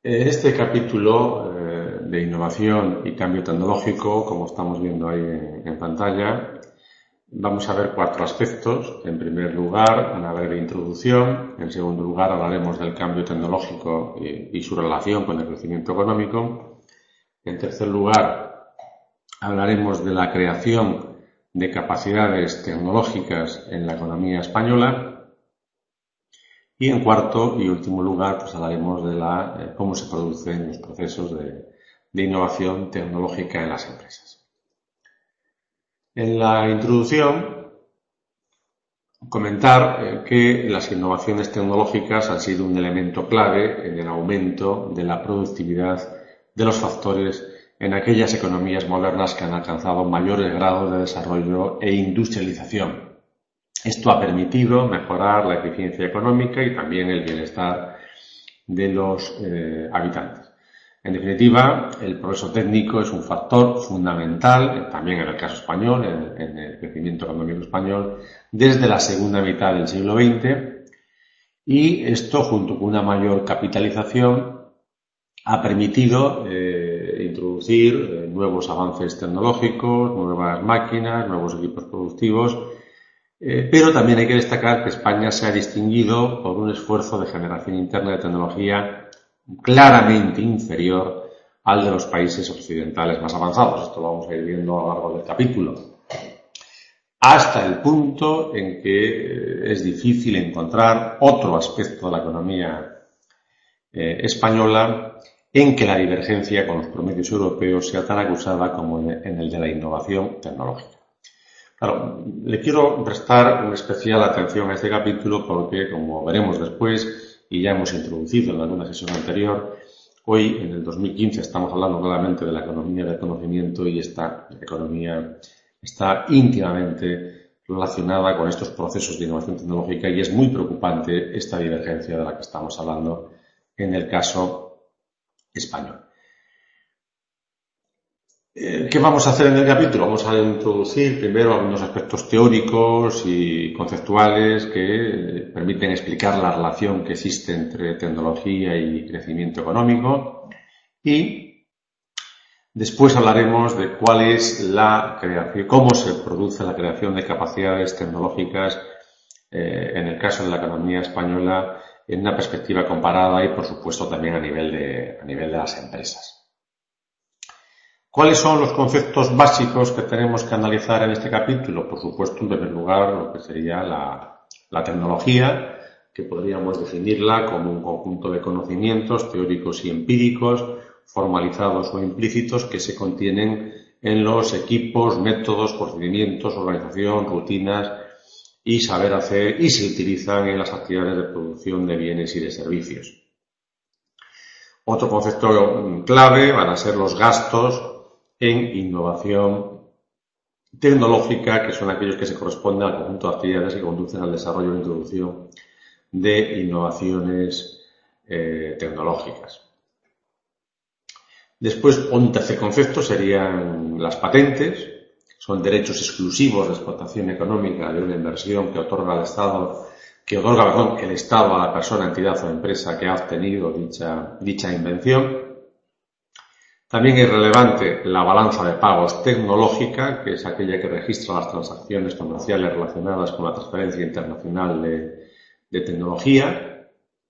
En este capítulo de innovación y cambio tecnológico, como estamos viendo ahí en pantalla, vamos a ver 4 aspectos. En primer lugar, una breve introducción. En segundo lugar, hablaremos del cambio tecnológico y su relación con el crecimiento económico. En tercer lugar, hablaremos de la creación de capacidades tecnológicas en la economía española. Y en cuarto y último lugar, pues hablaremos de cómo se producen los procesos de innovación tecnológica en las empresas. En la introducción, comentar que las innovaciones tecnológicas han sido un elemento clave en el aumento de la productividad de los factores en aquellas economías modernas que han alcanzado mayores grados de desarrollo e industrialización. Esto ha permitido mejorar la eficiencia económica y también el bienestar de los habitantes. En definitiva, el progreso técnico es un factor fundamental, también en el caso español, en el crecimiento económico español, desde la segunda mitad del siglo XX, y esto, junto con una mayor capitalización, ha permitido introducir nuevos avances tecnológicos, nuevas máquinas, nuevos equipos productivos. Pero también hay que destacar que España se ha distinguido por un esfuerzo de generación interna de tecnología claramente inferior al de los países occidentales más avanzados. Esto lo vamos a ir viendo a lo largo del capítulo. Hasta el punto en que es difícil encontrar otro aspecto de la economía española en que la divergencia con los promedios europeos sea tan acusada como en el de la innovación tecnológica. Claro, le quiero prestar una especial atención a este capítulo porque, como veremos después, y ya hemos introducido en alguna sesión anterior, hoy, en el 2015, estamos hablando claramente de la economía del conocimiento y esta economía está íntimamente relacionada con estos procesos de innovación tecnológica y es muy preocupante esta divergencia de la que estamos hablando en el caso español. ¿Qué vamos a hacer en el capítulo? Vamos a introducir primero algunos aspectos teóricos y conceptuales que permiten explicar la relación que existe entre tecnología y crecimiento económico y después hablaremos de cuál es la creación, cómo se produce la creación de capacidades tecnológicas en el caso de la economía española en una perspectiva comparada y por supuesto también a nivel de las empresas. ¿Cuáles son los conceptos básicos que tenemos que analizar en este capítulo? Por supuesto, en primer lugar, lo que sería la tecnología, que podríamos definirla como un conjunto de conocimientos teóricos y empíricos, formalizados o implícitos, que se contienen en los equipos, métodos, procedimientos, organización, rutinas y saber hacer y se utilizan en las actividades de producción de bienes y de servicios. Otro concepto clave van a ser los gastos en innovación tecnológica, que son aquellos que se corresponden al conjunto de actividades que conducen al desarrollo e introducción de innovaciones tecnológicas. Después, un tercer concepto serían las patentes. Son derechos exclusivos de explotación económica de una inversión que otorga el Estado a la persona, entidad o empresa que ha obtenido dicha invención. También es relevante la balanza de pagos tecnológica, que es aquella que registra las transacciones comerciales relacionadas con la transferencia internacional de tecnología.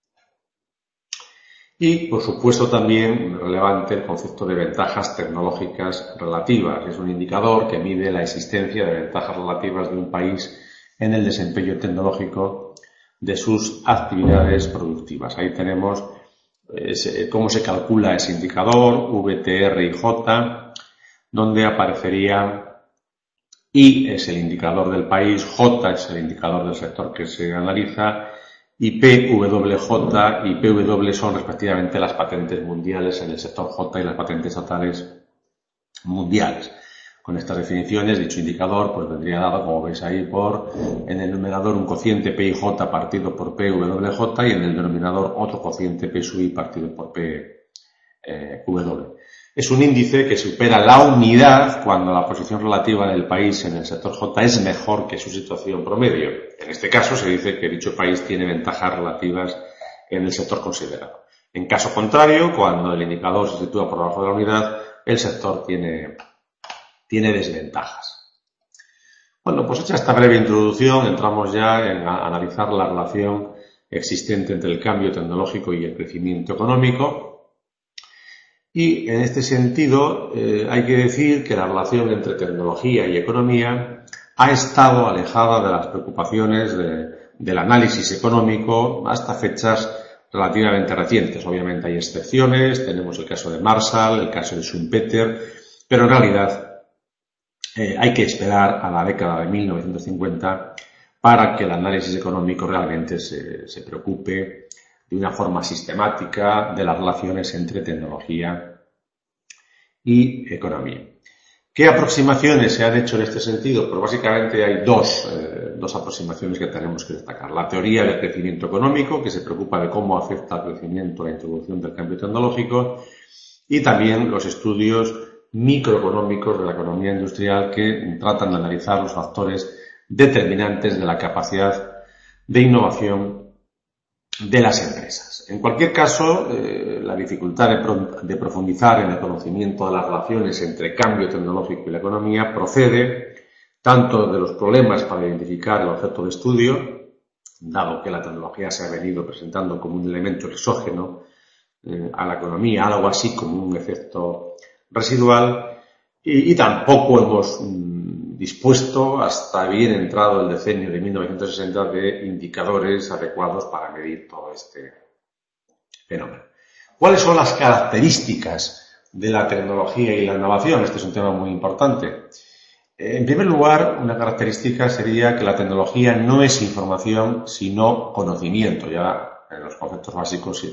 Y, por supuesto, también relevante el concepto de ventajas tecnológicas relativas. Es un indicador que mide la existencia de ventajas relativas de un país en el desempeño tecnológico de sus actividades productivas. Ahí tenemos cómo se calcula ese indicador, V, T, R y J, donde aparecería I es el indicador del país, J es el indicador del sector que se analiza y P, W, J y PW son respectivamente las patentes mundiales en el sector J y las patentes estatales mundiales. Con estas definiciones, dicho indicador pues vendría dado, como veis ahí, en el numerador un cociente P y J partido por P, W, J y en el denominador otro cociente P sub I partido por P, W. Es un índice que supera la unidad cuando la posición relativa del país en el sector J es mejor que su situación promedio. En este caso se dice que dicho país tiene ventajas relativas en el sector considerado. En caso contrario, cuando el indicador se sitúa por debajo de la unidad, el sector tiene desventajas. Bueno, pues hecha esta breve introducción, entramos ya en analizar la relación existente entre el cambio tecnológico y el crecimiento económico. Y en este sentido, hay que decir que la relación entre tecnología y economía ha estado alejada de las preocupaciones del análisis económico hasta fechas relativamente recientes. Obviamente hay excepciones, tenemos el caso de Marshall, el caso de Schumpeter, pero en realidad hay que esperar a la década de 1950 para que el análisis económico realmente se preocupe de una forma sistemática de las relaciones entre tecnología y economía. ¿Qué aproximaciones se han hecho en este sentido? Pues básicamente hay dos aproximaciones que tenemos que destacar. La teoría del crecimiento económico, que se preocupa de cómo afecta al crecimiento la introducción del cambio tecnológico, y también los estudios microeconómicos de la economía industrial que tratan de analizar los factores determinantes de la capacidad de innovación de las empresas. En cualquier caso, la dificultad de profundizar en el conocimiento de las relaciones entre cambio tecnológico y la economía procede tanto de los problemas para identificar el objeto de estudio, dado que la tecnología se ha venido presentando como un elemento exógeno a la economía, algo así como un efecto residual, y tampoco hemos dispuesto hasta bien entrado el decenio de 1960 de indicadores adecuados para medir todo este fenómeno. ¿Cuáles son las características de la tecnología y la innovación? Este es un tema muy importante. En primer lugar, una característica sería que la tecnología no es información, sino conocimiento. Ya en los conceptos básicos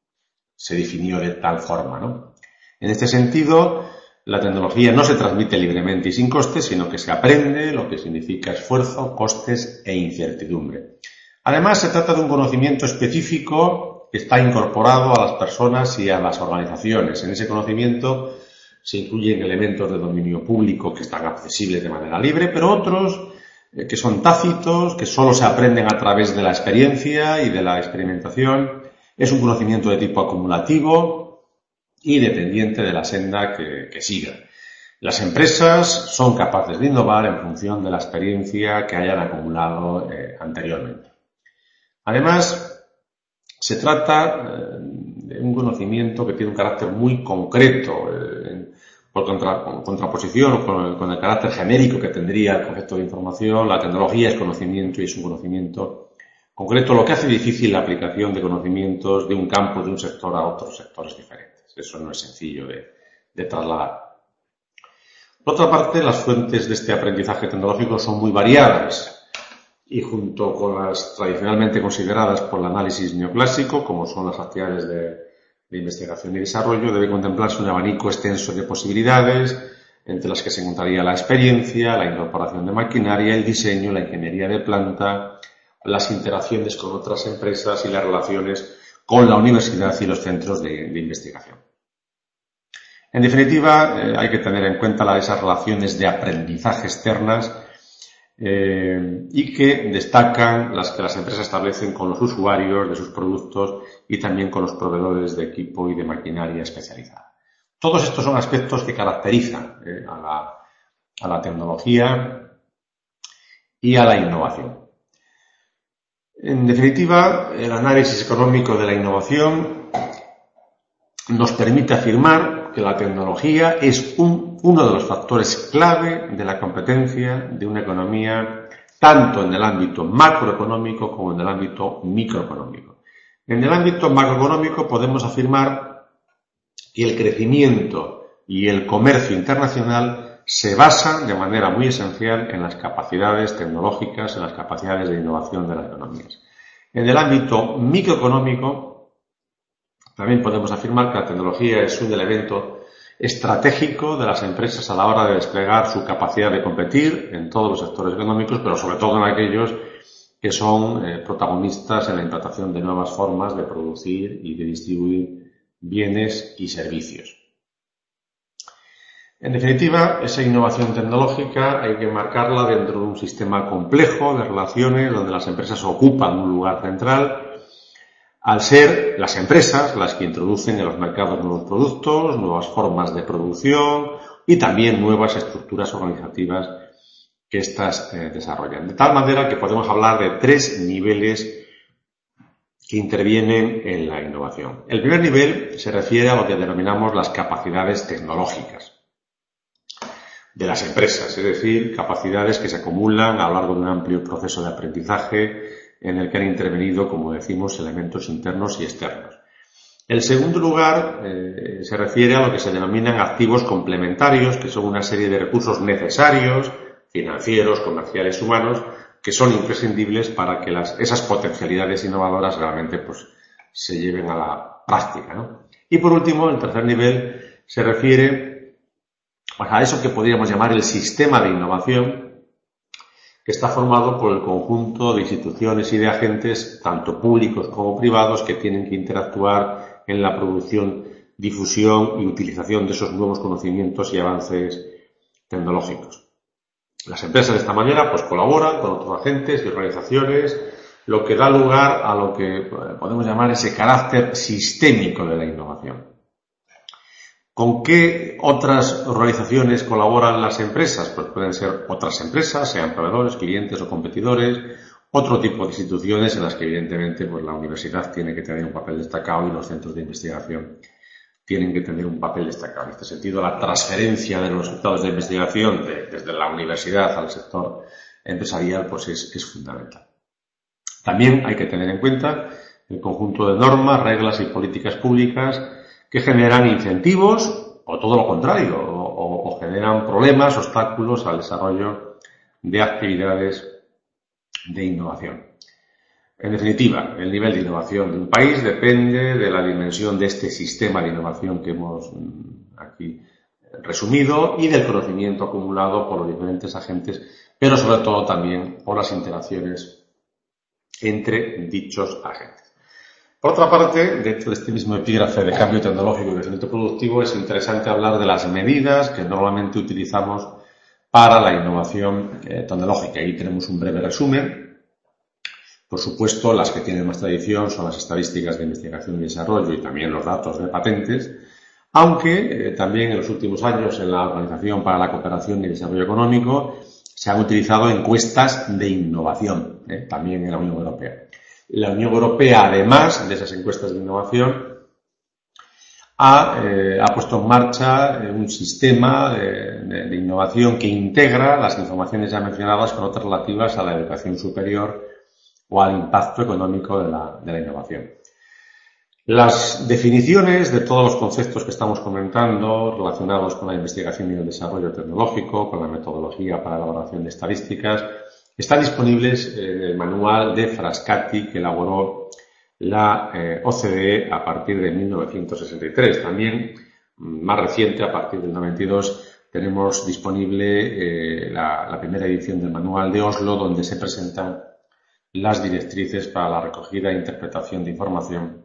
se definió de tal forma, ¿no? En este sentido, la tecnología no se transmite libremente y sin costes, sino que se aprende, lo que significa esfuerzo, costes e incertidumbre. Además, se trata de un conocimiento específico que está incorporado a las personas y a las organizaciones. En ese conocimiento se incluyen elementos de dominio público que están accesibles de manera libre, pero otros que son tácitos, que solo se aprenden a través de la experiencia y de la experimentación. Es un conocimiento de tipo acumulativo y dependiente de la senda que siga. Las empresas son capaces de innovar en función de la experiencia que hayan acumulado anteriormente. Además, se trata de un conocimiento que tiene un carácter muy concreto, por contraposición con el carácter genérico que tendría el concepto de información. La tecnología es conocimiento y es un conocimiento concreto, lo que hace difícil la aplicación de conocimientos de un campo, de un sector a otros sectores diferentes. Eso no es sencillo de trasladar. Por otra parte, las fuentes de este aprendizaje tecnológico son muy variadas y junto con las tradicionalmente consideradas por el análisis neoclásico, como son las actividades de investigación y desarrollo, debe contemplarse un abanico extenso de posibilidades, entre las que se encontraría la experiencia, la incorporación de maquinaria, el diseño, la ingeniería de planta, las interacciones con otras empresas y las relaciones con la universidad y los centros de investigación. En definitiva, hay que tener en cuenta esas relaciones de aprendizaje externas y que destacan las que las empresas establecen con los usuarios de sus productos y también con los proveedores de equipo y de maquinaria especializada. Todos estos son aspectos que caracterizan a la tecnología y a la innovación. En definitiva, el análisis económico de la innovación nos permite afirmar que la tecnología es uno de los factores clave de la competencia de una economía, tanto en el ámbito macroeconómico como en el ámbito microeconómico. En el ámbito macroeconómico podemos afirmar que el crecimiento y el comercio internacional se basan de manera muy esencial en las capacidades tecnológicas, en las capacidades de innovación de las economías. En el ámbito microeconómico también podemos afirmar que la tecnología es un elemento estratégico de las empresas a la hora de desplegar su capacidad de competir en todos los sectores económicos, pero sobre todo en aquellos que son protagonistas en la implantación de nuevas formas de producir y de distribuir bienes y servicios. En definitiva, esa innovación tecnológica hay que marcarla dentro de un sistema complejo de relaciones donde las empresas ocupan un lugar central. al ser las empresas las que introducen en los mercados nuevos productos, nuevas formas de producción y también nuevas estructuras organizativas que éstas desarrollan. De tal manera que podemos hablar de 3 niveles que intervienen en la innovación. El primer nivel se refiere a lo que denominamos las capacidades tecnológicas de las empresas, es decir, capacidades que se acumulan a lo largo de un amplio proceso de aprendizaje en el que han intervenido, como decimos, elementos internos y externos. El segundo lugar se refiere a lo que se denominan activos complementarios, que son una serie de recursos necesarios, financieros, comerciales, humanos, que son imprescindibles para que esas potencialidades innovadoras realmente se lleven a la práctica, ¿no? Y por último, el tercer nivel se refiere a eso que podríamos llamar el sistema de innovación, que está formado por el conjunto de instituciones y de agentes, tanto públicos como privados, que tienen que interactuar en la producción, difusión y utilización de esos nuevos conocimientos y avances tecnológicos. Las empresas de esta manera colaboran con otros agentes y organizaciones, lo que da lugar a lo que podemos llamar ese carácter sistémico de la innovación. ¿Con qué otras organizaciones colaboran las empresas? Pues pueden ser otras empresas, sean proveedores, clientes o competidores, otro tipo de instituciones en las que evidentemente la universidad tiene que tener un papel destacado y los centros de investigación tienen que tener un papel destacado. En este sentido, la transferencia de los resultados de investigación desde la universidad al sector empresarial es fundamental. También hay que tener en cuenta el conjunto de normas, reglas y políticas públicas que generan incentivos o todo lo contrario, o generan problemas, obstáculos al desarrollo de actividades de innovación. En definitiva, el nivel de innovación de un país depende de la dimensión de este sistema de innovación que hemos aquí resumido y del conocimiento acumulado por los diferentes agentes, pero sobre todo también por las interacciones entre dichos agentes. Por otra parte, dentro de este mismo epígrafe de cambio tecnológico y crecimiento productivo, es interesante hablar de las medidas que normalmente utilizamos para la innovación tecnológica. Ahí tenemos un breve resumen. Por supuesto, las que tienen más tradición son las estadísticas de investigación y desarrollo y también los datos de patentes, aunque también en los últimos años en la Organización para la Cooperación y Desarrollo Económico se han utilizado encuestas de innovación, también en la Unión Europea. La Unión Europea, además de esas encuestas de innovación, ha puesto en marcha un sistema de innovación que integra las informaciones ya mencionadas con otras relativas a la educación superior o al impacto económico de la innovación. Las definiciones de todos los conceptos que estamos comentando relacionados con la investigación y el desarrollo tecnológico, con la metodología para la elaboración de estadísticas, están disponibles en el manual de Frascati que elaboró la OCDE a partir de 1963. También, más reciente, a partir del 92, tenemos disponible la primera edición del manual de Oslo, donde se presentan las directrices para la recogida e interpretación de información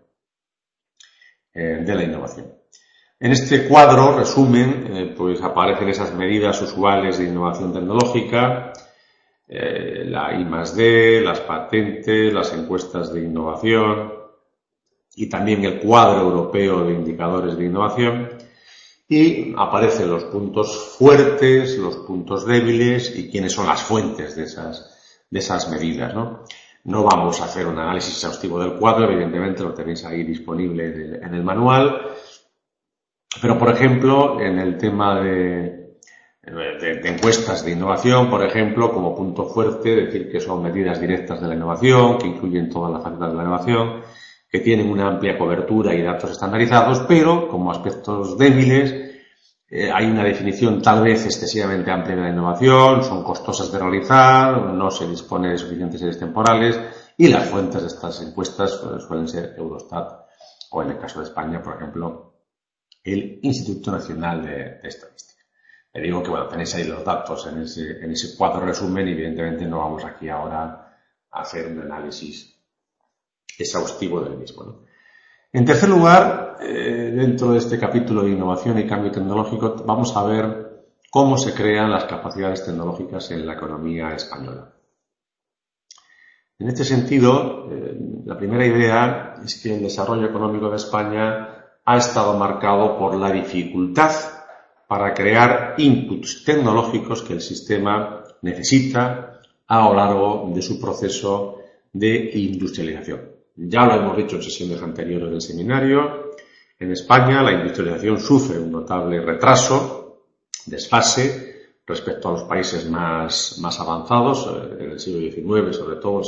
de la innovación. En este cuadro, resumen, aparecen esas medidas usuales de innovación tecnológica, la I+D, las patentes, las encuestas de innovación y también el cuadro europeo de indicadores de innovación, y aparecen los puntos fuertes, los puntos débiles y quiénes son las fuentes de esas medidas, ¿no? No vamos a hacer un análisis exhaustivo del cuadro, evidentemente lo tenéis ahí disponible en el manual, pero por ejemplo en el tema de encuestas de innovación, por ejemplo, como punto fuerte, decir que son medidas directas de la innovación, que incluyen todas las facetas de la innovación, que tienen una amplia cobertura y datos estandarizados, pero como aspectos débiles hay una definición tal vez excesivamente amplia de la innovación, son costosas de realizar, no se dispone de suficientes series temporales y las fuentes de estas encuestas suelen ser Eurostat o, en el caso de España, por ejemplo, el Instituto Nacional de Estadística. Le digo que tenéis ahí los datos en ese cuadro resumen y evidentemente no vamos aquí ahora a hacer un análisis exhaustivo del mismo, ¿no? En tercer lugar, dentro de este capítulo de innovación y cambio tecnológico, vamos a ver cómo se crean las capacidades tecnológicas en la economía española. En este sentido, la primera idea es que el desarrollo económico de España ha estado marcado por la dificultad para crear inputs tecnológicos que el sistema necesita a lo largo de su proceso de industrialización. Ya lo hemos dicho en sesiones anteriores del seminario, en España la industrialización sufre un notable retraso, desfase, respecto a los países más avanzados. En el siglo XIX, sobre todo,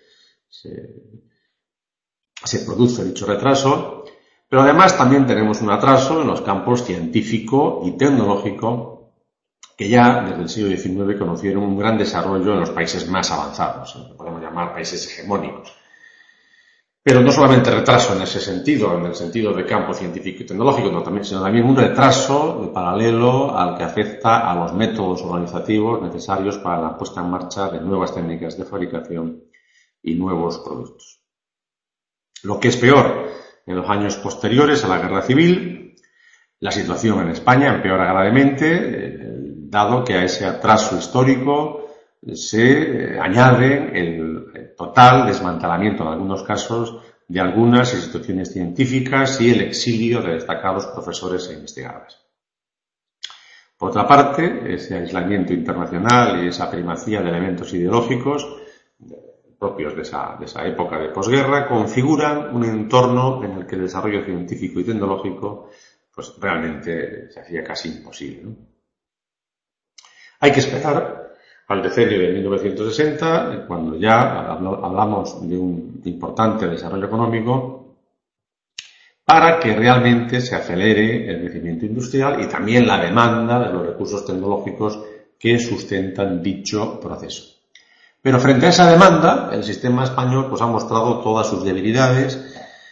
se produce dicho retraso, pero además también tenemos un atraso en los campos científico y tecnológico que ya desde el siglo XIX conocieron un gran desarrollo en los países más avanzados, lo que podemos llamar países hegemónicos. Pero no solamente retraso en ese sentido, en el sentido de campo científico y tecnológico, sino también un retraso de paralelo al que afecta a los métodos organizativos necesarios para la puesta en marcha de nuevas técnicas de fabricación y nuevos productos. Lo que es peor, en los años posteriores a la Guerra Civil, la situación en España empeora gravemente, dado que a ese atraso histórico se añade el total desmantelamiento, en algunos casos, de algunas instituciones científicas y el exilio de destacados profesores e investigadores. Por otra parte, ese aislamiento internacional y esa primacía de elementos ideológicos propios de esa época de posguerra configuran un entorno en el que el desarrollo científico y tecnológico pues realmente se hacía casi imposible, ¿no? Hay que esperar al decenio de 1960, cuando ya hablamos de un importante desarrollo económico, para que realmente se acelere el crecimiento industrial y también la demanda de los recursos tecnológicos que sustentan dicho proceso. Pero frente a esa demanda, el sistema español pues ha mostrado todas sus debilidades.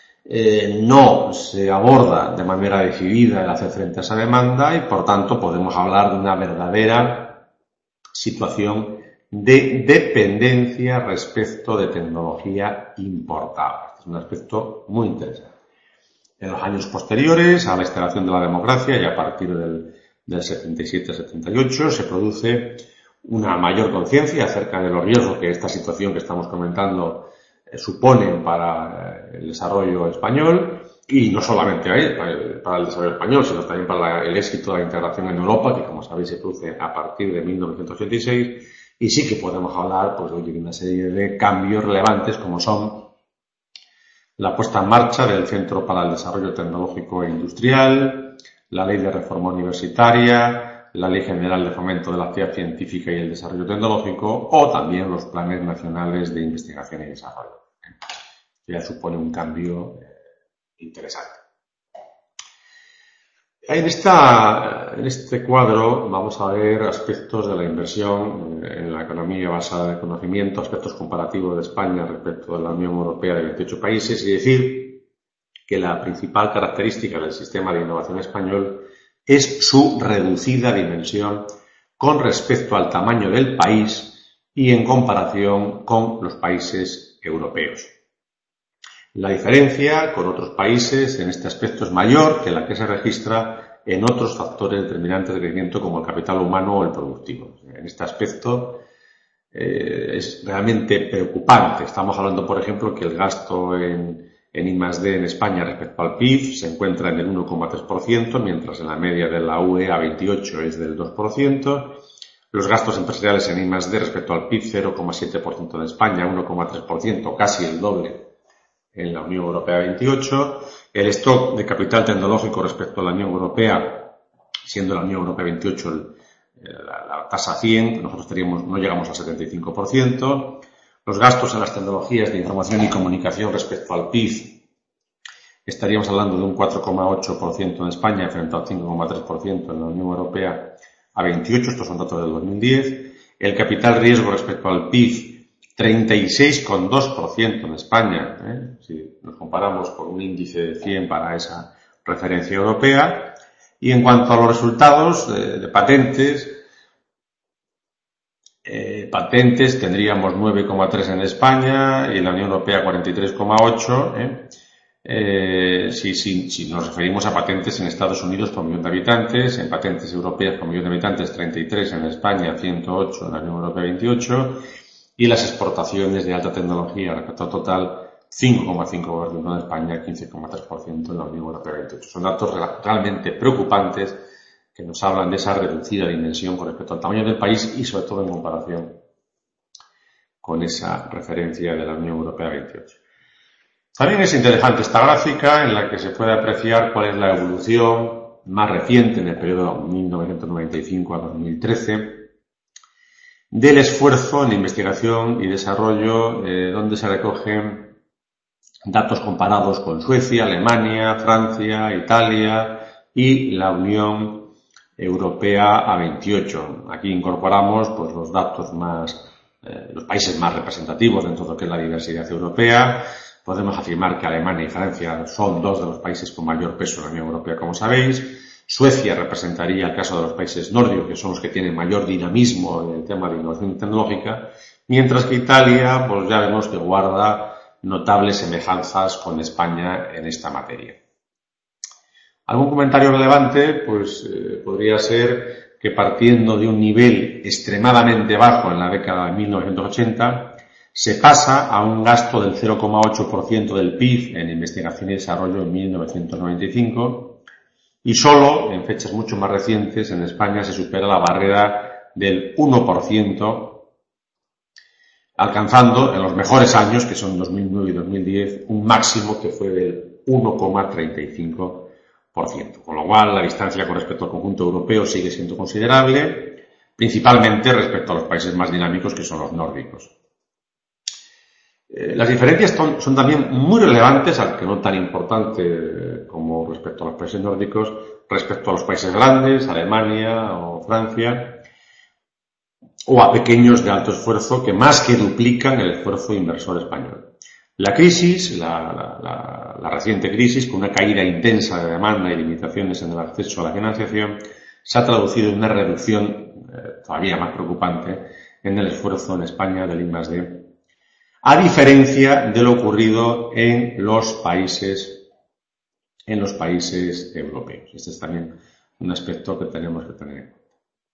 No se aborda de manera decidida el hacer frente a esa demanda y, por tanto, podemos hablar de una verdadera situación de dependencia respecto de tecnología importada. Este es un aspecto muy interesante. En los años posteriores a la instalación de la democracia y a partir del 77-78 se produce una mayor conciencia acerca de los riesgos que esta situación que estamos comentando suponen para el desarrollo español, y no solamente para el desarrollo español, sino también para el éxito de la integración en Europa, que, como sabéis, se produce a partir de 1986, y sí que podemos hablar pues, de una serie de cambios relevantes, como son la puesta en marcha del Centro para el Desarrollo Tecnológico e Industrial, la Ley de Reforma Universitaria, la Ley General de Fomento de la Actividad Científica y el Desarrollo Tecnológico, o también los planes nacionales de investigación y desarrollo. Ya supone un cambio interesante. En este cuadro vamos a ver aspectos de la inversión en la economía basada en el conocimiento, aspectos comparativos de España respecto de la Unión Europea de 28 países, y decir que la principal característica del sistema de innovación español es su reducida dimensión con respecto al tamaño del país y en comparación con los países europeos. La diferencia con otros países en este aspecto es mayor que la que se registra en otros factores determinantes de crecimiento como el capital humano o el productivo. En este aspecto es realmente preocupante. Estamos hablando, por ejemplo, que el gasto en I+D en España respecto al PIB se encuentra en el 1,3%, mientras en la media de la UE A28 es del 2%. Los gastos empresariales en I+D respecto al PIB, 0,7% en España, 1,3%, casi el doble en la Unión Europea 28, el stock de capital tecnológico respecto a la Unión Europea, siendo la Unión Europea 28 la tasa 100, nosotros no llegamos al 75%, los gastos en las tecnologías de información y comunicación respecto al PIB, estaríamos hablando de un 4,8% en España frente al 5,3% en la Unión Europea a 28, estos son datos del 2010, el capital riesgo respecto al PIB, 36,2% en España, si nos comparamos con un índice de 100 para esa referencia europea. Y en cuanto a los resultados de patentes, tendríamos 9,3 en España y en la Unión Europea 43,8. Si nos referimos a patentes en Estados Unidos por millón de habitantes, en patentes europeas por millón de habitantes 33 en España, 108 en la Unión Europea 28. y las exportaciones de alta tecnología respecto al total 5,5% en España, 15,3% en la Unión Europea 28. Son datos realmente preocupantes que nos hablan de esa reducida dimensión con respecto al tamaño del país y sobre todo en comparación con esa referencia de la Unión Europea 28. También es interesante esta gráfica en la que se puede apreciar cuál es la evolución más reciente en el periodo 1995 a 2013 del esfuerzo en investigación y desarrollo, donde se recogen datos comparados con Suecia, Alemania, Francia, Italia y la Unión Europea a 28. Aquí incorporamos pues los datos los países más representativos dentro de lo que es la diversidad europea. Podemos afirmar que Alemania y Francia son dos de los países con mayor peso en la Unión Europea, como sabéis. Suecia representaría el caso de los países nórdicos, que son los que tienen mayor dinamismo en el tema de innovación tecnológica, mientras que Italia, pues ya vemos que guarda notables semejanzas con España en esta materia. Algún comentario relevante, pues podría ser que partiendo de un nivel extremadamente bajo en la década de 1980, se pasa a un gasto del 0,8% del PIB en investigación y desarrollo en 1995 y solo en fechas mucho más recientes en España se supera la barrera del 1%, alcanzando en los mejores años, que son 2009 y 2010, un máximo que fue del 1,35%. Con lo cual, la distancia con respecto al conjunto europeo sigue siendo considerable, principalmente respecto a los países más dinámicos, que son los nórdicos. Las diferencias son también muy relevantes, aunque no tan importante como respecto a los países nórdicos, respecto a los países grandes, Alemania o Francia, o a pequeños de alto esfuerzo que más que duplican el esfuerzo inversor español. La crisis, la reciente crisis, con una caída intensa de demanda y limitaciones en el acceso a la financiación, se ha traducido en una reducción todavía más preocupante en el esfuerzo en España del I+D, a diferencia de lo ocurrido en los países europeos. Este es también un aspecto que tenemos que tener en cuenta.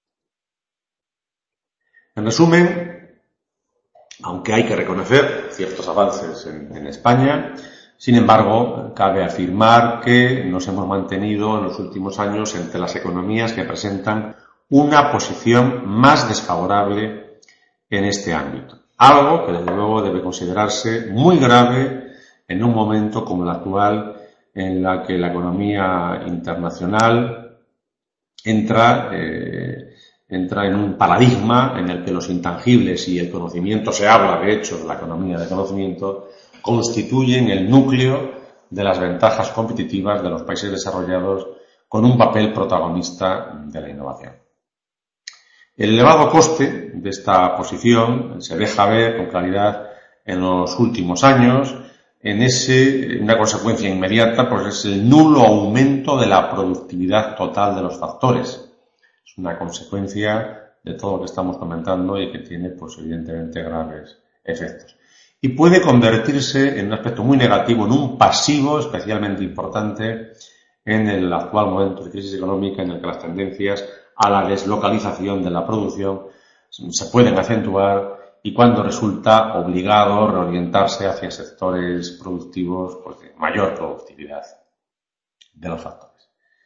En resumen, aunque hay que reconocer ciertos avances en España, sin embargo, cabe afirmar que nos hemos mantenido en los últimos años entre las economías que presentan una posición más desfavorable en este ámbito. Algo que, desde luego, debe considerarse muy grave en un momento como el actual, en la que la economía internacional entra en un paradigma en el que los intangibles y el conocimiento, se habla de hecho de la economía de conocimiento, constituyen el núcleo de las ventajas competitivas de los países desarrollados con un papel protagonista de la innovación. El elevado coste de esta posición se deja ver con claridad en los últimos años, una consecuencia inmediata, pues es el nulo aumento de la productividad total de los factores. Es una consecuencia de todo lo que estamos comentando y que tiene, pues evidentemente, graves efectos. Y puede convertirse en un aspecto muy negativo, en un pasivo especialmente importante en el actual momento de crisis económica en el que las tendencias a la deslocalización de la producción se pueden acentuar y cuando resulta obligado reorientarse hacia sectores productivos pues, de mayor productividad de los factores.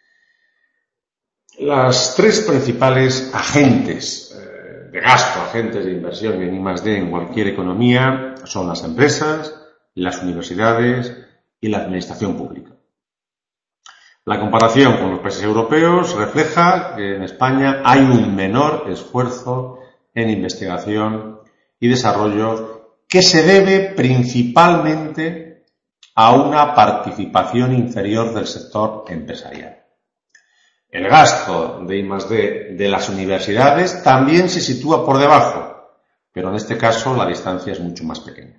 Las tres principales agentes de gasto, agentes de inversión en I+D en cualquier economía son las empresas, las universidades y la administración pública. La comparación con los países europeos refleja que en España hay un menor esfuerzo en investigación y desarrollo que se debe principalmente a una participación inferior del sector empresarial. El gasto de I+D de las universidades también se sitúa por debajo, pero en este caso la distancia es mucho más pequeña.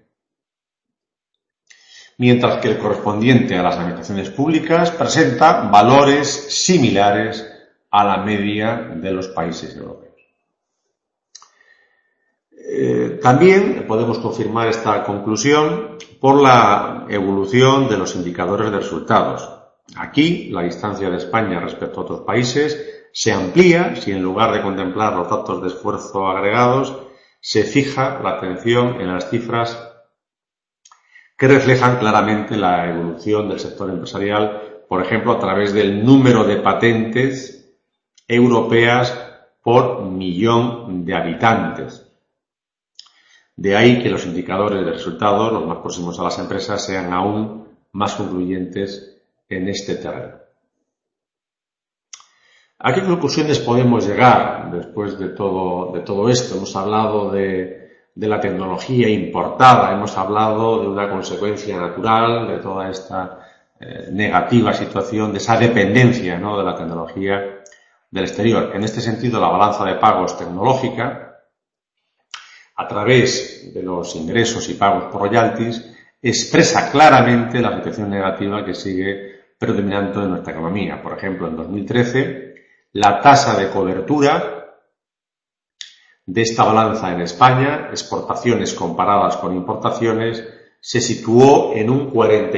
Mientras que el correspondiente a las administraciones públicas presenta valores similares a la media de los países europeos. También podemos confirmar esta conclusión por la evolución de los indicadores de resultados. Aquí, la distancia de España respecto a otros países se amplía si en lugar de contemplar los datos de esfuerzo agregados, se fija la atención en las cifras que reflejan claramente la evolución del sector empresarial, por ejemplo, a través del número de patentes europeas por millón de habitantes. De ahí que los indicadores de resultados, los más próximos a las empresas, sean aún más concluyentes en este terreno. ¿A qué conclusiones podemos llegar después de todo esto? Hemos hablado de la tecnología importada, hemos hablado de una consecuencia natural de toda esta negativa situación, de esa dependencia, ¿no?, de la tecnología del exterior. En este sentido, la balanza de pagos tecnológica, a través de los ingresos y pagos por royalties, expresa claramente la situación negativa que sigue predominando en nuestra economía. Por ejemplo, en 2013, la tasa de cobertura de esta balanza en España, exportaciones comparadas con importaciones, se situó en un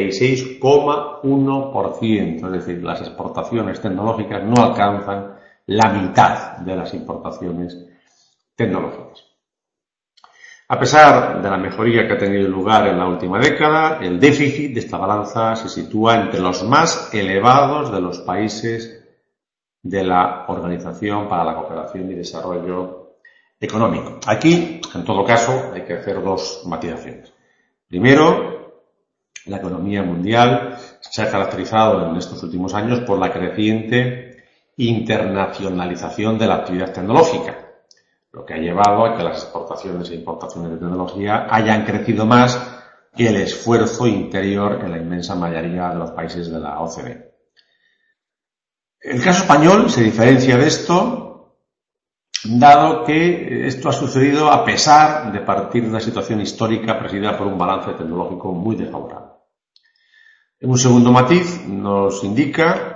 46,1%, es decir, las exportaciones tecnológicas no alcanzan la mitad de las importaciones tecnológicas. A pesar de la mejoría que ha tenido lugar en la última década, el déficit de esta balanza se sitúa entre los más elevados de los países de la Organización para la Cooperación y Desarrollo Económico. Aquí, en todo caso, hay que hacer dos matizaciones. Primero, la economía mundial se ha caracterizado en estos últimos años por la creciente internacionalización de la actividad tecnológica, lo que ha llevado a que las exportaciones e importaciones de tecnología hayan crecido más que el esfuerzo interior en la inmensa mayoría de los países de la OCDE. El caso español se diferencia de esto, dado que esto ha sucedido a pesar de partir de una situación histórica presidida por un balance tecnológico muy desfavorable. En un segundo matiz nos indica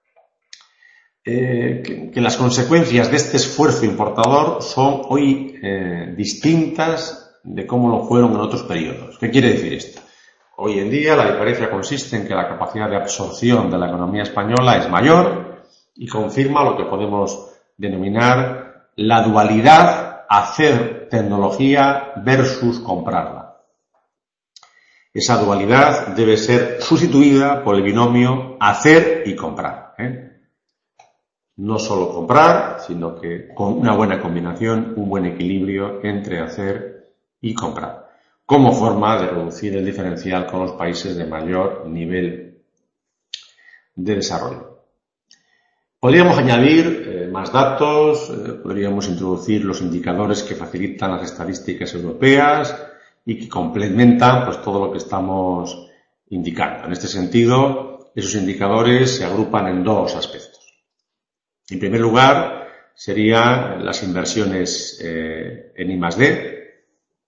que las consecuencias de este esfuerzo importador son hoy distintas de cómo lo fueron en otros periodos. ¿Qué quiere decir esto? Hoy en día la diferencia consiste en que la capacidad de absorción de la economía española es mayor y confirma lo que podemos denominar la dualidad hacer tecnología versus comprarla. Esa dualidad debe ser sustituida por el binomio hacer y comprar. No solo comprar, sino que con una buena combinación, un buen equilibrio entre hacer y comprar, como forma de reducir el diferencial con los países de mayor nivel de desarrollo. Podríamos añadir más datos, podríamos introducir los indicadores que facilitan las estadísticas europeas y que complementan pues todo lo que estamos indicando. En este sentido, esos indicadores se agrupan en dos aspectos. En primer lugar, serían las inversiones en I+D.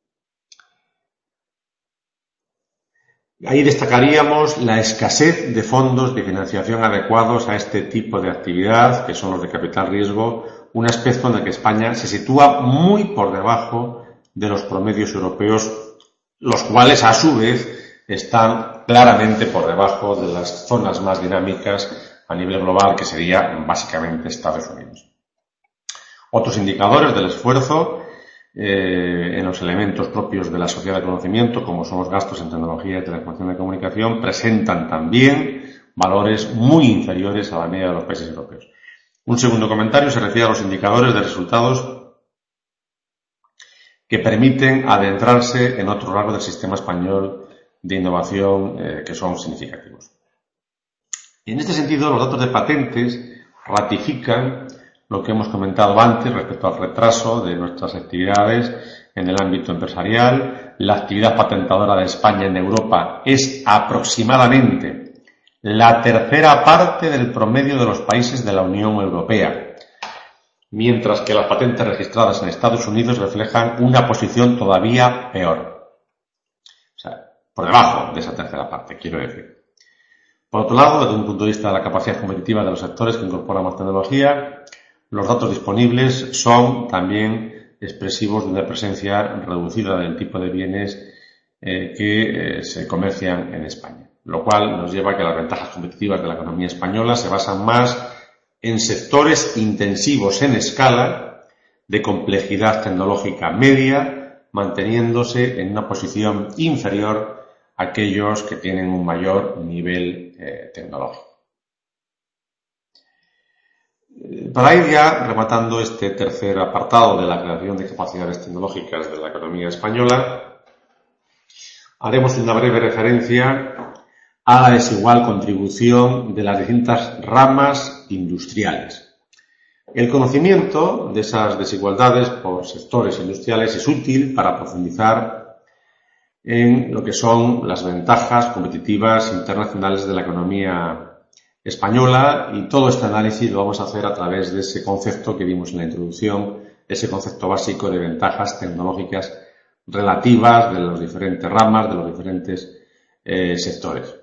Ahí destacaríamos la escasez de fondos de financiación adecuados a este tipo de actividad, que son los de capital riesgo, un aspecto en el que España se sitúa muy por debajo de los promedios europeos, los cuales a su vez están claramente por debajo de las zonas más dinámicas a nivel global, que sería básicamente Estados Unidos. Otros indicadores del esfuerzo en los elementos propios de la sociedad de conocimiento, como son los gastos en tecnología y telecomunicación de comunicación, presentan también valores muy inferiores a la media de los países europeos. Un segundo comentario se refiere a los indicadores de resultados que permiten adentrarse en otro rasgo del sistema español de innovación que son significativos. En este sentido, los datos de patentes ratifican lo que hemos comentado antes respecto al retraso de nuestras actividades en el ámbito empresarial. La actividad patentadora de España en Europa es aproximadamente la tercera parte del promedio de los países de la Unión Europea, mientras que las patentes registradas en Estados Unidos reflejan una posición todavía peor. O sea, por debajo de esa tercera parte, quiero decir. Por otro lado, desde un punto de vista de la capacidad competitiva de los sectores que incorporan más tecnología, los datos disponibles son también expresivos de una presencia reducida del tipo de bienes que se comercian en España, lo cual nos lleva a que las ventajas competitivas de la economía española se basan más en sectores intensivos en escala, de complejidad tecnológica media manteniéndose en una posición inferior a aquellos que tienen un mayor nivel tecnológico. Para ir ya rematando este tercer apartado de la creación de capacidades tecnológicas de la economía española, haremos una breve referencia a la desigual contribución de las distintas ramas industriales. El conocimiento de esas desigualdades por sectores industriales es útil para profundizar en lo que son las ventajas competitivas internacionales de la economía española, y todo este análisis lo vamos a hacer a través de ese concepto que vimos en la introducción, ese concepto básico de ventajas tecnológicas relativas de las diferentes ramas, de los diferentes sectores.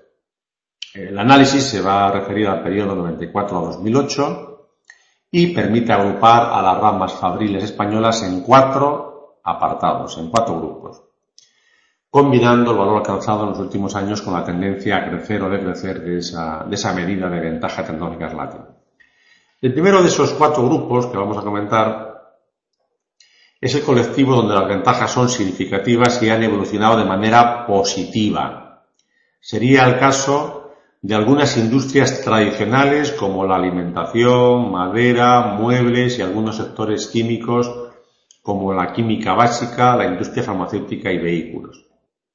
El análisis se va a referir al periodo 94 a 2008 y permite agrupar a las ramas fabriles españolas en 4 apartados, en 4 grupos, combinando el valor alcanzado en los últimos años con la tendencia a crecer o decrecer de esa medida de ventaja tecnológica relativa. El primero de esos 4 grupos que vamos a comentar es el colectivo donde las ventajas son significativas y han evolucionado de manera positiva. Sería el caso de algunas industrias tradicionales como la alimentación, madera, muebles y algunos sectores químicos como la química básica, la industria farmacéutica y vehículos.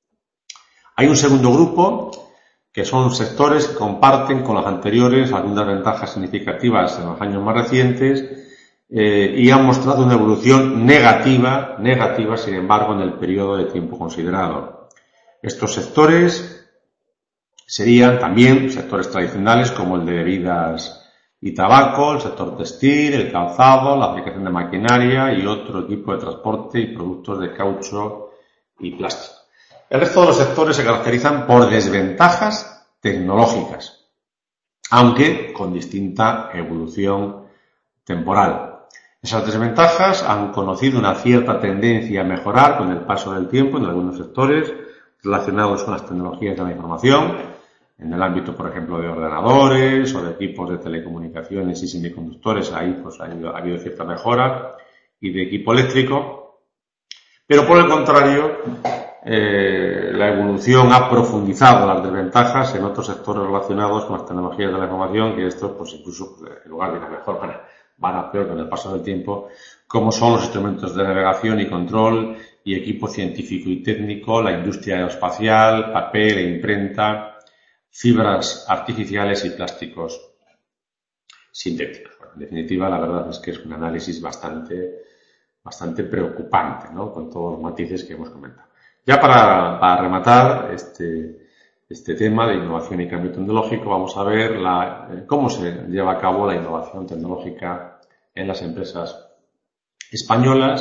Hay un segundo grupo que son sectores que comparten con los anteriores algunas ventajas significativas en los años más recientes y han mostrado una evolución negativa sin embargo en el periodo de tiempo considerado. Estos sectores serían también sectores tradicionales como el de bebidas y tabaco, el sector textil, el calzado, la fabricación de maquinaria y otro tipo de transporte y productos de caucho y plástico. El resto de los sectores se caracterizan por desventajas tecnológicas, aunque con distinta evolución temporal. Esas desventajas han conocido una cierta tendencia a mejorar con el paso del tiempo en algunos sectores relacionados con las tecnologías de la información, en el ámbito, por ejemplo, de ordenadores o de equipos de telecomunicaciones y semiconductores. Ahí pues, ha habido cierta mejora, y de equipo eléctrico. Pero por el contrario, la evolución ha profundizado las desventajas en otros sectores relacionados con las tecnologías de la información, que estos, pues incluso, en lugar de ir a mejor, van a peor con el paso del tiempo, como son los instrumentos de navegación y control y equipo científico y técnico, la industria aeroespacial, papel e imprenta, fibras artificiales y plásticos sintéticos. Bueno, en definitiva, la verdad es que es un análisis bastante preocupante, ¿no? Con todos los matices que hemos comentado. Ya para rematar este tema de innovación y cambio tecnológico, vamos a ver cómo se lleva a cabo la innovación tecnológica en las empresas españolas,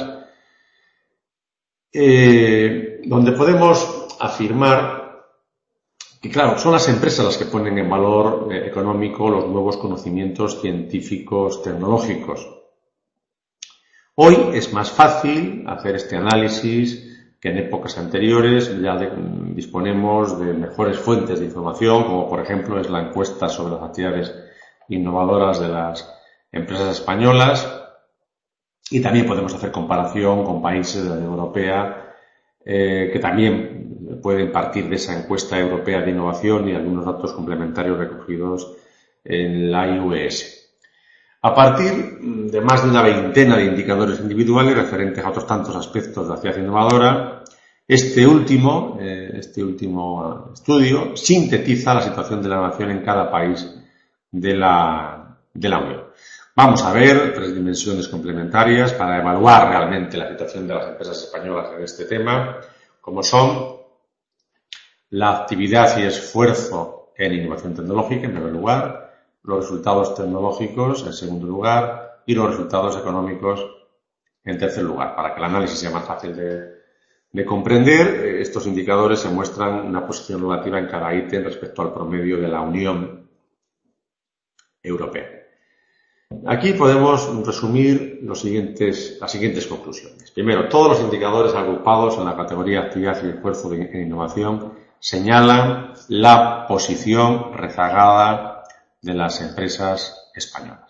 donde podemos afirmar que, claro, son las empresas las que ponen en valor económico los nuevos conocimientos científicos tecnológicos. Hoy es más fácil hacer este análisis que en épocas anteriores. Ya disponemos de mejores fuentes de información, como por ejemplo es la encuesta sobre las actividades innovadoras de las empresas españolas, y también podemos hacer comparación con países de la Unión Europea que también pueden partir de esa encuesta europea de innovación y algunos datos complementarios recogidos en la IUS. A partir de más de una veintena de indicadores individuales referentes a otros tantos aspectos de la actividad innovadora, este último estudio sintetiza la situación de la innovación en cada país de la Unión. Vamos a ver 3 dimensiones complementarias para evaluar realmente la situación de las empresas españolas en este tema, como son la actividad y esfuerzo en innovación tecnológica, en primer lugar, los resultados tecnológicos, en segundo lugar, y los resultados económicos, en tercer lugar. Para que el análisis sea más fácil de comprender, estos indicadores se muestran una posición relativa en cada ítem respecto al promedio de la Unión Europea. Aquí podemos resumir las siguientes conclusiones. Primero, todos los indicadores agrupados en la categoría actividad y esfuerzo en innovación señalan la posición rezagada de las empresas españolas.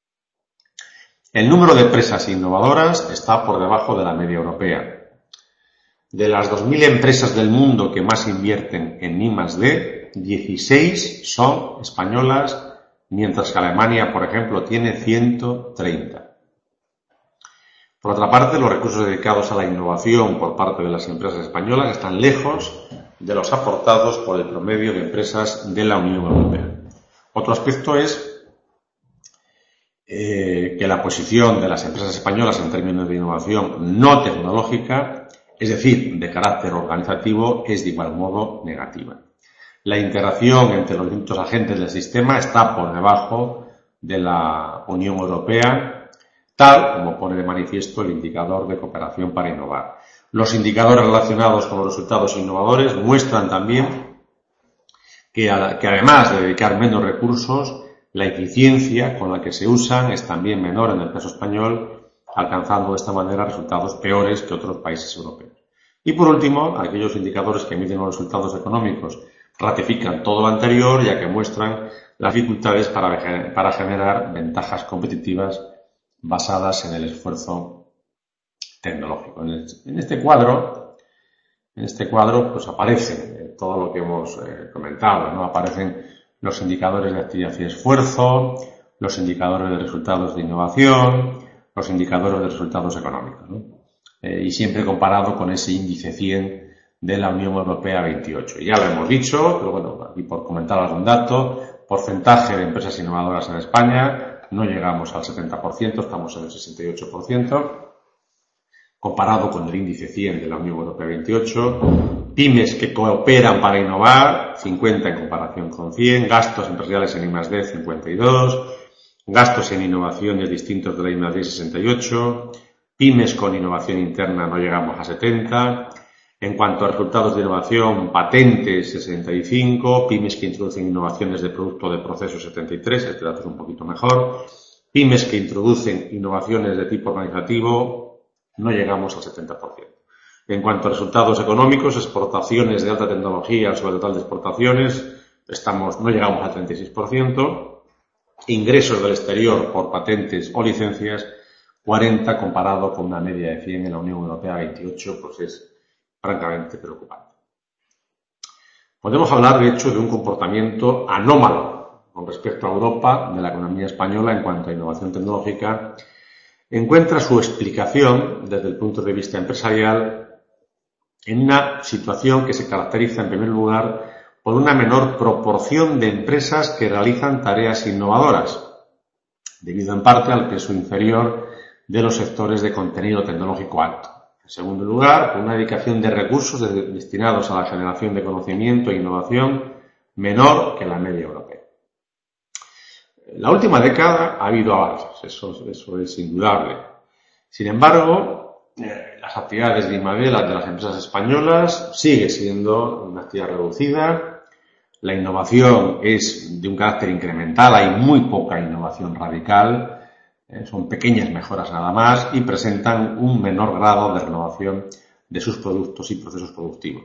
El número de empresas innovadoras está por debajo de la media europea. De las 2.000 empresas del mundo que más invierten en I+D, 16 son españolas, mientras que Alemania, por ejemplo, tiene 130. Por otra parte, los recursos dedicados a la innovación por parte de las empresas españolas están lejos de los aportados por el promedio de empresas de la Unión Europea. Otro aspecto es que la posición de las empresas españolas en términos de innovación no tecnológica, es decir, de carácter organizativo, es de igual modo negativa. La interacción entre los distintos agentes del sistema está por debajo de la Unión Europea, tal como pone de manifiesto el indicador de cooperación para innovar. Los indicadores relacionados con los resultados innovadores muestran también que además de dedicar menos recursos, la eficiencia con la que se usan es también menor en el caso español, alcanzando de esta manera resultados peores que otros países europeos. Y por último, aquellos indicadores que miden los resultados económicos ratifican todo lo anterior, ya que muestran las dificultades para generar ventajas competitivas basadas en el esfuerzo tecnológico. En este cuadro pues aparece todo lo que hemos comentado, ¿no? Aparecen los indicadores de actividad y esfuerzo, los indicadores de resultados de innovación, los indicadores de resultados económicos, ¿no? Y siempre comparado con ese índice 100 de la Unión Europea 28. Ya lo hemos dicho, pero bueno, aquí por comentar algún dato, porcentaje de empresas innovadoras en España, no llegamos al 70%, estamos en el 68%, comparado con el índice 100 de la Unión Europea 28, pymes que cooperan para innovar, 50 en comparación con 100, gastos empresariales en I+D, 52, gastos en innovaciones distintos de la I+D, 68, pymes con innovación interna no llegamos a 70, en cuanto a resultados de innovación, patentes 65, pymes que introducen innovaciones de producto o de proceso 73, este dato es un poquito mejor, pymes que introducen innovaciones de tipo organizativo, no llegamos al 70%. En cuanto a resultados económicos, exportaciones de alta tecnología sobre el total de exportaciones, no llegamos al 36%, ingresos del exterior por patentes o licencias, 40 comparado con una media de 100 en la Unión Europea 28, pues es francamente preocupante. Podemos hablar, de hecho, de un comportamiento anómalo con respecto a Europa de la economía española en cuanto a innovación tecnológica. Encuentra su explicación desde el punto de vista empresarial en una situación que se caracteriza, en primer lugar, por una menor proporción de empresas que realizan tareas innovadoras, debido en parte al peso inferior de los sectores de contenido tecnológico alto. En segundo lugar, por una dedicación de recursos destinados a la generación de conocimiento e innovación menor que la media europea. En la última década ha habido avances, eso es indudable. Sin embargo, las actividades de I+D de las empresas españolas sigue siendo una actividad reducida. La innovación es de un carácter incremental, hay muy poca innovación radical. Son pequeñas mejoras nada más y presentan un menor grado de renovación de sus productos y procesos productivos.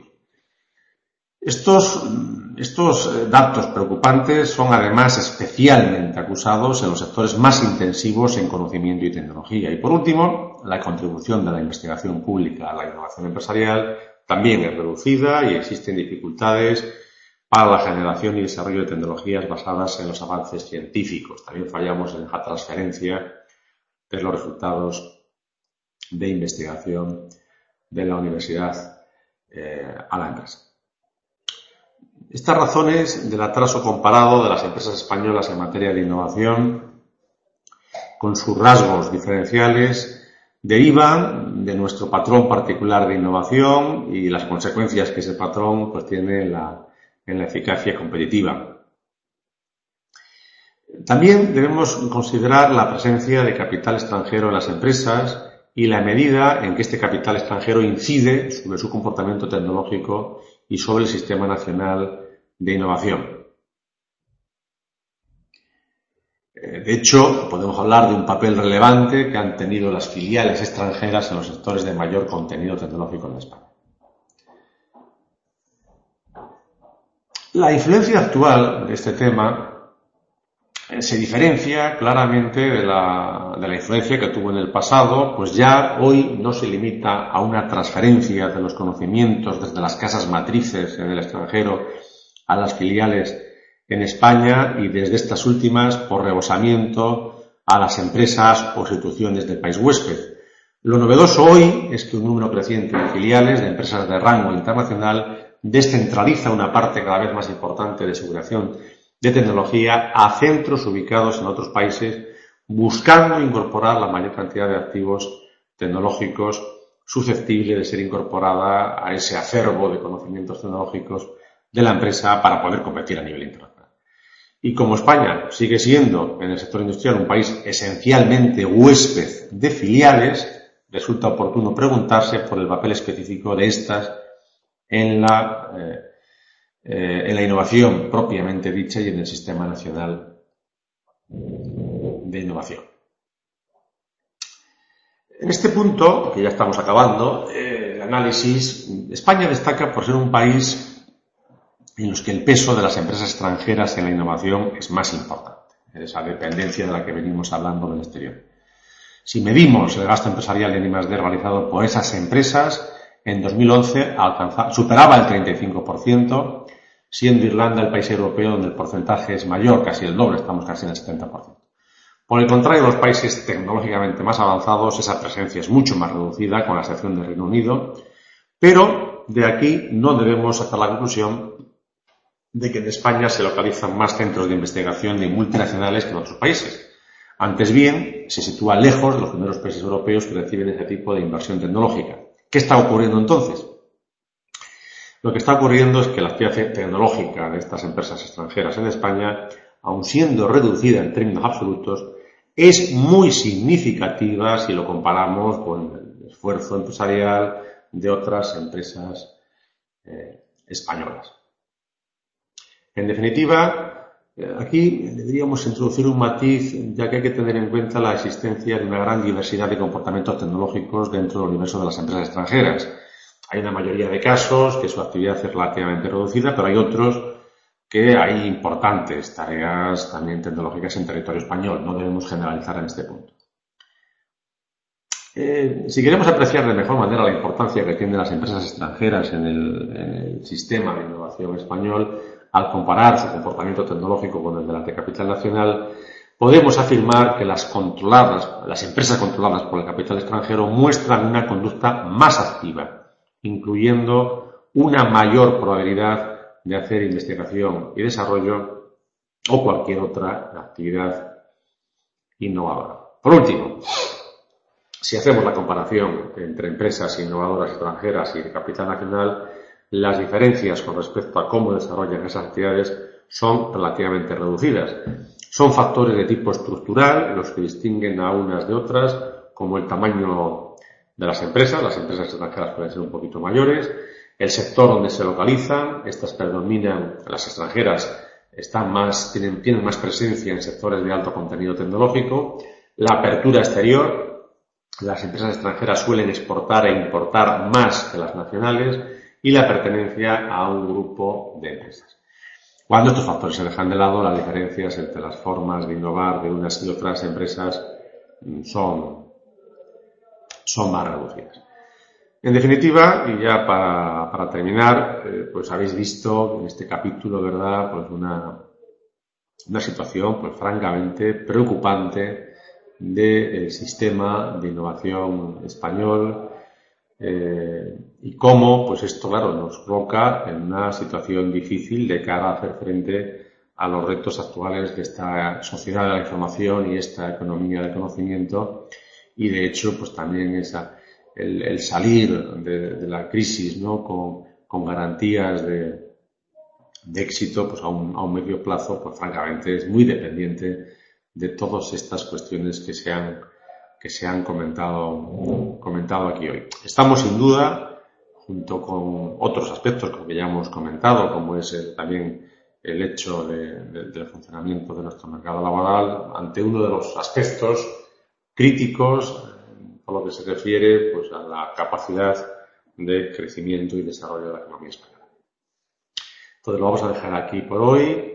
Estos datos preocupantes son además especialmente acusados en los sectores más intensivos en conocimiento y tecnología. Y por último, la contribución de la investigación pública a la innovación empresarial también es reducida y existen dificultades para la generación y desarrollo de tecnologías basadas en los avances científicos. También fallamos en la transferencia de los resultados de investigación de la universidad a la empresa. Estas razones del atraso comparado de las empresas españolas en materia de innovación, con sus rasgos diferenciales, derivan de nuestro patrón particular de innovación y las consecuencias que ese patrón pues, tiene en la eficacia competitiva. También debemos considerar la presencia de capital extranjero en las empresas y la medida en que este capital extranjero incide sobre su comportamiento tecnológico y sobre el sistema nacional de innovación. De hecho, podemos hablar de un papel relevante que han tenido las filiales extranjeras en los sectores de mayor contenido tecnológico en España. La influencia actual de este tema se diferencia claramente de la influencia que tuvo en el pasado, pues ya hoy no se limita a una transferencia de los conocimientos desde las casas matrices en el extranjero a las filiales en España y desde estas últimas por rebosamiento a las empresas o instituciones del país huésped. Lo novedoso hoy es que un número creciente de filiales de empresas de rango internacional descentraliza una parte cada vez más importante de su creación de tecnología a centros ubicados en otros países, buscando incorporar la mayor cantidad de activos tecnológicos susceptible de ser incorporada a ese acervo de conocimientos tecnológicos de la empresa para poder competir a nivel internacional. Y como España sigue siendo en el sector industrial un país esencialmente huésped de filiales, resulta oportuno preguntarse por el papel específico de estas en la innovación propiamente dicha y en el Sistema Nacional de Innovación. En este punto, que ya estamos acabando, el análisis, España destaca por ser un país en los que el peso de las empresas extranjeras en la innovación es más importante, esa dependencia de la que venimos hablando del exterior. Si medimos el gasto empresarial en I+D realizado por esas empresas, en 2011 superaba el 35%, siendo Irlanda el país europeo donde el porcentaje es mayor, casi el doble, estamos casi en el 70%. Por el contrario, en los países tecnológicamente más avanzados, esa presencia es mucho más reducida, con la excepción del Reino Unido, pero de aquí no debemos sacar la conclusión de que en España se localizan más centros de investigación de multinacionales que en otros países. Antes bien, se sitúa lejos de los primeros países europeos que reciben ese tipo de inversión tecnológica. ¿Qué está ocurriendo entonces? Lo que está ocurriendo es que la actividad tecnológica de estas empresas extranjeras en España, aun siendo reducida en términos absolutos, es muy significativa si lo comparamos con el esfuerzo empresarial de otras empresas españolas. En definitiva, aquí deberíamos introducir un matiz, ya que hay que tener en cuenta la existencia de una gran diversidad de comportamientos tecnológicos dentro del universo de las empresas extranjeras. Hay una mayoría de casos que su actividad es relativamente reducida, pero hay otros que hay importantes tareas también tecnológicas en territorio español. No debemos generalizar en este punto. Si queremos apreciar de mejor manera la importancia que tienen las empresas extranjeras en el sistema de innovación español, al comparar su comportamiento tecnológico con el de la capital nacional, podemos afirmar que las empresas controladas por el capital extranjero muestran una conducta más activa, incluyendo una mayor probabilidad de hacer investigación y desarrollo o cualquier otra actividad innovadora. Por último, si hacemos la comparación entre empresas innovadoras extranjeras y de capital nacional, las diferencias con respecto a cómo desarrollan esas actividades son relativamente reducidas. Son factores de tipo estructural los que distinguen a unas de otras, como el tamaño de las empresas extranjeras pueden ser un poquito mayores, el sector donde se localizan, estas predominan, las extranjeras tienen más presencia en sectores de alto contenido tecnológico, la apertura exterior, las empresas extranjeras suelen exportar e importar más que las nacionales y la pertenencia a un grupo de empresas. Cuando estos factores se dejan de lado, las diferencias entre las formas de innovar de unas y otras empresas son más reducidas. En definitiva, y ya para terminar, pues habéis visto en este capítulo, ¿verdad?, pues una situación pues francamente preocupante del sistema de innovación español y cómo pues esto, claro, nos coloca en una situación difícil de cara a hacer frente a los retos actuales de esta sociedad de la información y esta economía del conocimiento y de hecho pues también el salir de la crisis, ¿no?, con garantías de éxito pues a un medio plazo, pues francamente es muy dependiente de todas estas cuestiones que se han comentado aquí hoy. Estamos sin duda, junto con otros aspectos como que ya hemos comentado, como es también el hecho del funcionamiento de nuestro mercado laboral, ante uno de los aspectos críticos por lo que se refiere pues a la capacidad de crecimiento y desarrollo de la economía española. Entonces lo vamos a dejar aquí por hoy.